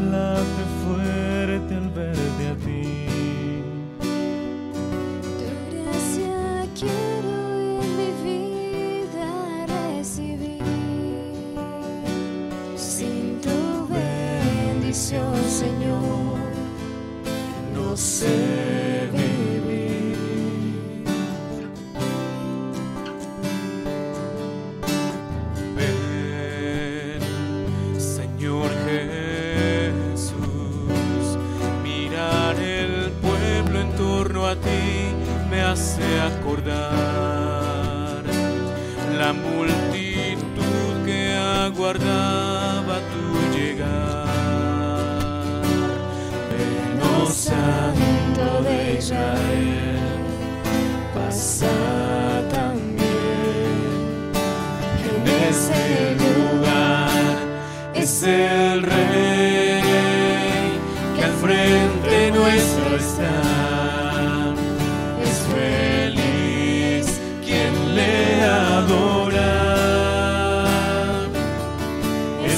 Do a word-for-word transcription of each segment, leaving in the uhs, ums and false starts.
late fuerte al verte a ti. Tu gracia quiero en mi vida recibir. Sin tu bendición, Señor, No sé vivir. Ven, Señor Jesús, mirar el pueblo en torno a ti me hace acordar la multitud que aguardaba tu llegar. Ven, oh Santo de Israel, pasa también en ese lugar. Es el Rey que al frente nuestro está. Es feliz quien le adora. Es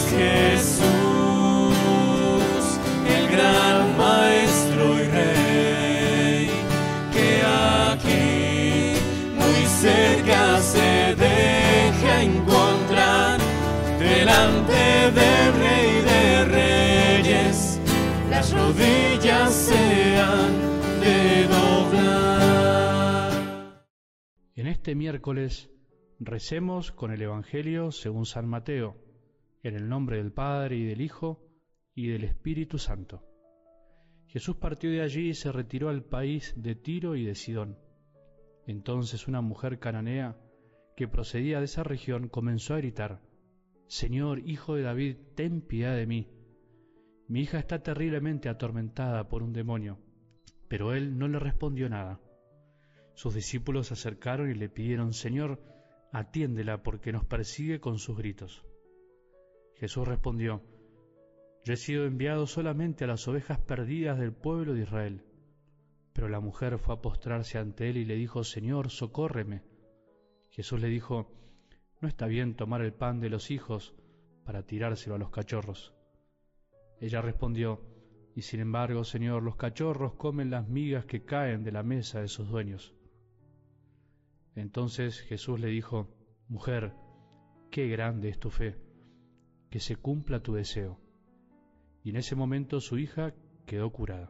Jesús, el gran Maestro y Rey, que aquí muy cerca se deja encontrar. Delante del Rey de Reyes, las rodillas se han de doblar. En este miércoles recemos con el Evangelio según San Mateo, en el nombre del Padre y del Hijo y del Espíritu Santo. Jesús partió de allí y se retiró al país de Tiro y de Sidón. Entonces una mujer cananea que procedía de esa región comenzó a gritar: Señor, Hijo de David, ten piedad de mí. Mi hija está terriblemente atormentada por un demonio. Pero él no le respondió nada. Sus discípulos se acercaron y le pidieron: Señor, atiéndela porque nos persigue con sus gritos. Jesús respondió: Yo he sido enviado solamente a las ovejas perdidas del pueblo de Israel. Pero la mujer fue a postrarse ante él y le dijo: Señor, socórreme. Jesús le dijo: No está bien tomar el pan de los hijos para tirárselo a los cachorros. Ella respondió: Y sin embargo, Señor, los cachorros comen las migas que caen de la mesa de sus dueños. Entonces Jesús le dijo: Mujer, qué grande es tu fe, que se cumpla tu deseo. Y en ese momento su hija quedó curada.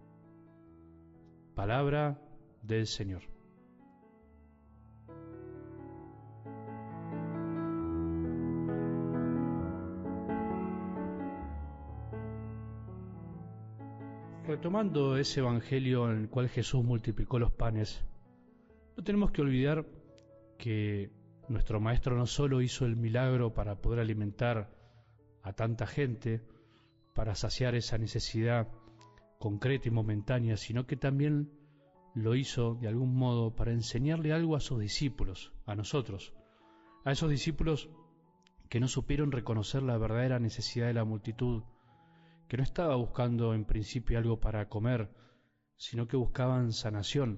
Palabra del Señor. Retomando ese evangelio en el cual Jesús multiplicó los panes, no tenemos que olvidar que nuestro Maestro no solo hizo el milagro para poder alimentar a tanta gente, para saciar esa necesidad concreta y momentánea, sino que también lo hizo de algún modo para enseñarle algo a sus discípulos, a nosotros, a esos discípulos que no supieron reconocer la verdadera necesidad de la multitud, que no estaba buscando en principio algo para comer, sino que buscaban sanación,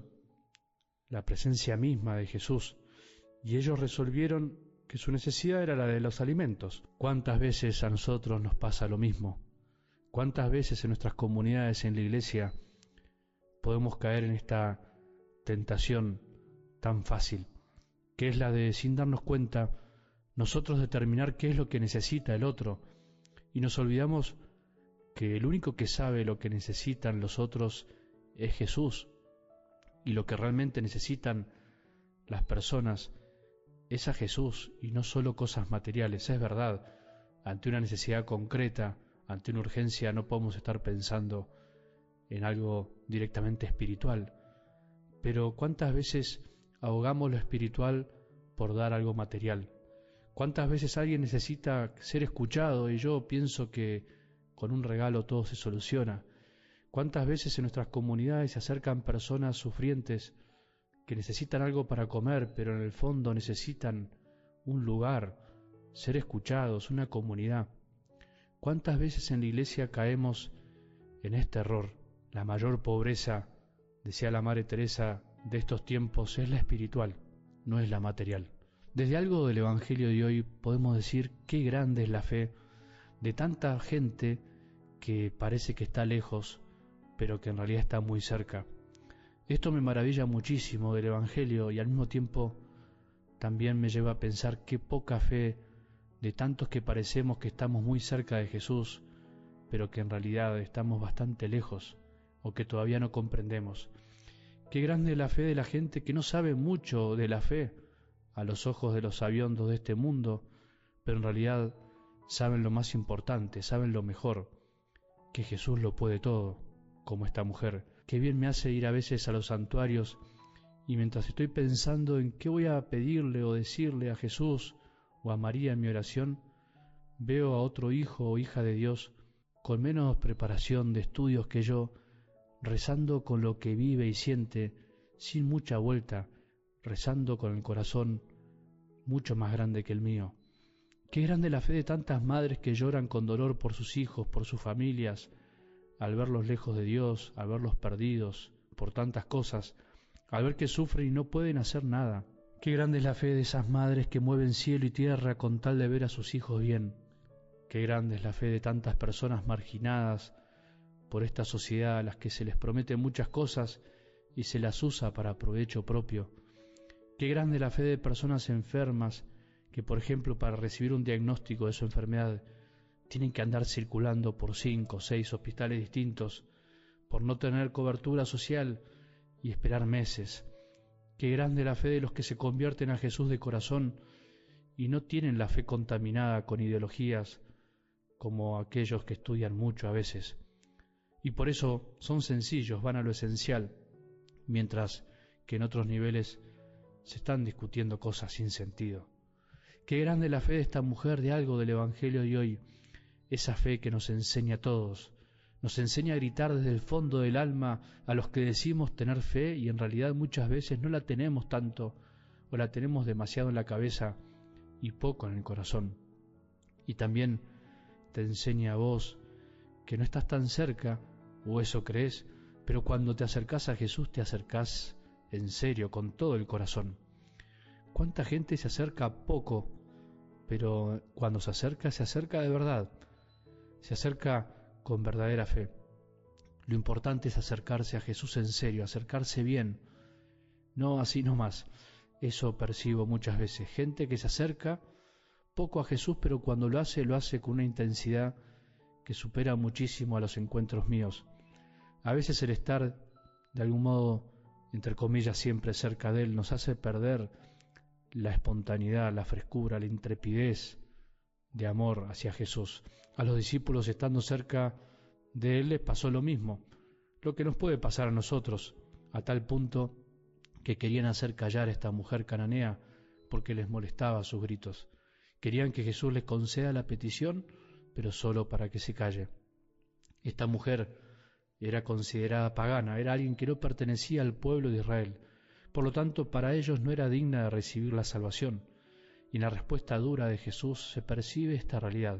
la presencia misma de Jesús, y ellos resolvieron que su necesidad era la de los alimentos. ¿Cuántas veces a nosotros nos pasa lo mismo? ¿Cuántas veces en nuestras comunidades, en la iglesia, podemos caer en esta tentación tan fácil, que es la de, sin darnos cuenta, nosotros determinar qué es lo que necesita el otro, y nos olvidamos que el único que sabe lo que necesitan los otros es Jesús, y lo que realmente necesitan las personas es a Jesús y no solo cosas materiales. Es verdad, ante una necesidad concreta, ante una urgencia, no podemos estar pensando en algo directamente espiritual, pero ¿cuántas veces ahogamos lo espiritual por dar algo material? ¿Cuántas veces alguien necesita ser escuchado y yo pienso que con un regalo todo se soluciona? ¿Cuántas veces en nuestras comunidades se acercan personas sufrientes que necesitan algo para comer, pero en el fondo necesitan un lugar, ser escuchados, una comunidad? ¿Cuántas veces en la iglesia caemos en este error? La mayor pobreza, decía la Madre Teresa, de estos tiempos es la espiritual, no es la material. Desde algo del Evangelio de hoy podemos decir qué grande es la fe de tanta gente que parece que está lejos, pero que en realidad está muy cerca. Esto me maravilla muchísimo del Evangelio y al mismo tiempo también me lleva a pensar qué poca fe de tantos que parecemos que estamos muy cerca de Jesús, pero que en realidad estamos bastante lejos o que todavía no comprendemos. Qué grande es la fe de la gente que no sabe mucho de la fe a los ojos de los sabiondos de este mundo, pero en realidad saben lo más importante, saben lo mejor, que Jesús lo puede todo, como esta mujer. Qué bien me hace ir a veces a los santuarios y mientras estoy pensando en qué voy a pedirle o decirle a Jesús o a María en mi oración, veo a otro hijo o hija de Dios con menos preparación de estudios que yo, rezando con lo que vive y siente, sin mucha vuelta, rezando con el corazón mucho más grande que el mío. Qué grande la fe de tantas madres que lloran con dolor por sus hijos, por sus familias, al verlos lejos de Dios, al verlos perdidos por tantas cosas, al ver que sufren y no pueden hacer nada. Qué grande es la fe de esas madres que mueven cielo y tierra con tal de ver a sus hijos bien. Qué grande es la fe de tantas personas marginadas por esta sociedad a las que se les promete muchas cosas y se las usa para provecho propio. Qué grande es la fe de personas enfermas que, por ejemplo, para recibir un diagnóstico de su enfermedad, tienen que andar circulando por cinco o seis hospitales distintos, por no tener cobertura social y esperar meses. Qué grande la fe de los que se convierten a Jesús de corazón y no tienen la fe contaminada con ideologías como aquellos que estudian mucho a veces. Y por eso son sencillos, van a lo esencial, mientras que en otros niveles se están discutiendo cosas sin sentido. Qué grande la fe de esta mujer de algo del Evangelio de hoy, esa fe que nos enseña a todos, nos enseña a gritar desde el fondo del alma a los que decimos tener fe y en realidad muchas veces no la tenemos tanto o la tenemos demasiado en la cabeza y poco en el corazón. Y también te enseña a vos que no estás tan cerca, o eso crees, pero cuando te acercás a Jesús te acercás en serio, con todo el corazón. ¿Cuánta gente se acerca poco, pero cuando se acerca, se acerca de verdad, se acerca con verdadera fe? Lo importante es acercarse a Jesús en serio, acercarse bien, no así nomás. Eso percibo muchas veces, gente que se acerca poco a Jesús, pero cuando lo hace, lo hace con una intensidad que supera muchísimo a los encuentros míos. A veces el estar, de algún modo, entre comillas, siempre cerca de Él, nos hace perder la espontaneidad, la frescura, la intrepidez de amor hacia Jesús. A los discípulos, estando cerca de Él, les pasó lo mismo, lo que nos puede pasar a nosotros, a tal punto que querían hacer callar a esta mujer cananea porque les molestaba sus gritos. Querían que Jesús les conceda la petición, pero solo para que se calle. Esta mujer era considerada pagana, era alguien que no pertenecía al pueblo de Israel. Por lo tanto, para ellos no era digna de recibir la salvación. Y en la respuesta dura de Jesús se percibe esta realidad.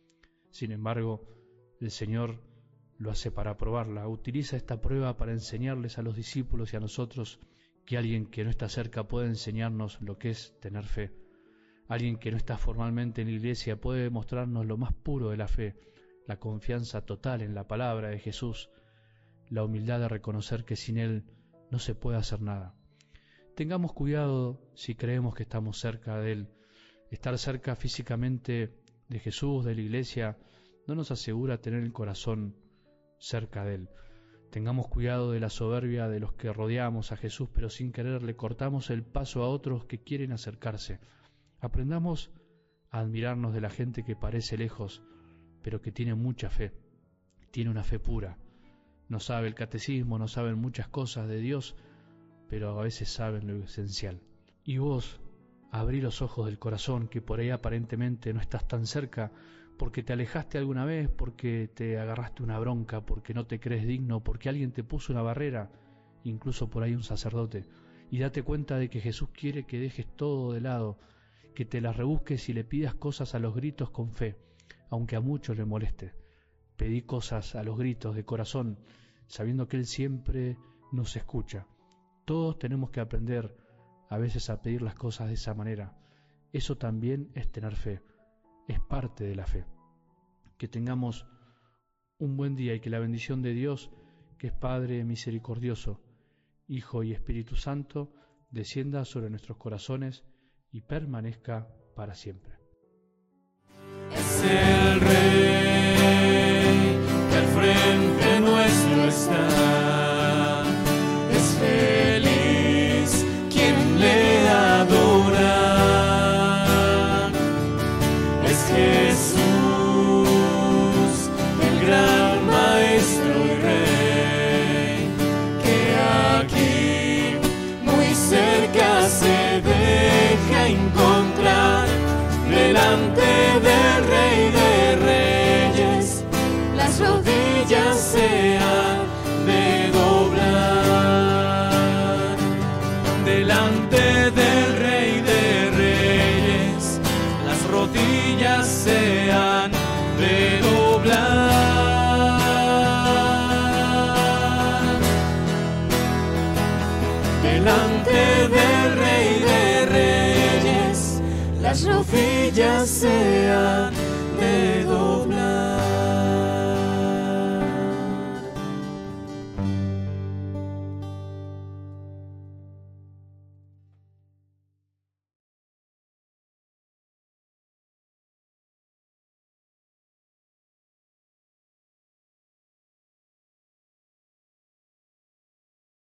Sin embargo, el Señor lo hace para probarla. Utiliza esta prueba para enseñarles a los discípulos y a nosotros que alguien que no está cerca puede enseñarnos lo que es tener fe. Alguien que no está formalmente en la iglesia puede mostrarnos lo más puro de la fe, la confianza total en la palabra de Jesús, la humildad de reconocer que sin Él no se puede hacer nada. Tengamos cuidado si creemos que estamos cerca de Él. Estar cerca físicamente de Jesús, de la iglesia, no nos asegura tener el corazón cerca de Él. Tengamos cuidado de la soberbia de los que rodeamos a Jesús, pero sin querer le cortamos el paso a otros que quieren acercarse. Aprendamos a admirarnos de la gente que parece lejos, pero que tiene mucha fe, tiene una fe pura. No sabe el catecismo, no saben muchas cosas de Dios, pero a veces saben lo esencial. Y vos, abrí los ojos del corazón, que por ahí aparentemente no estás tan cerca, porque te alejaste alguna vez, porque te agarraste una bronca, porque no te crees digno, porque alguien te puso una barrera, incluso por ahí un sacerdote. Y date cuenta de que Jesús quiere que dejes todo de lado, que te las rebusques y le pidas cosas a los gritos con fe, aunque a muchos le moleste. Pedí cosas a los gritos de corazón, sabiendo que Él siempre nos escucha. Todos tenemos que aprender a veces a pedir las cosas de esa manera. Eso también es tener fe, es parte de la fe. Que tengamos un buen día y que la bendición de Dios, que es Padre misericordioso, Hijo y Espíritu Santo, descienda sobre nuestros corazones y permanezca para siempre. Es el Rey que al frente nuestro está. Es feliz quien le adora. Es Jesús, el gran Maestro y Rey, que aquí muy cerca se deja encontrar. Delante del Rey de Reyes, las rodillas se han de doblar. Delante del Rey de Reyes, las rodillas se han de doblar. Delante del Rey de Reyes, las rodillas se han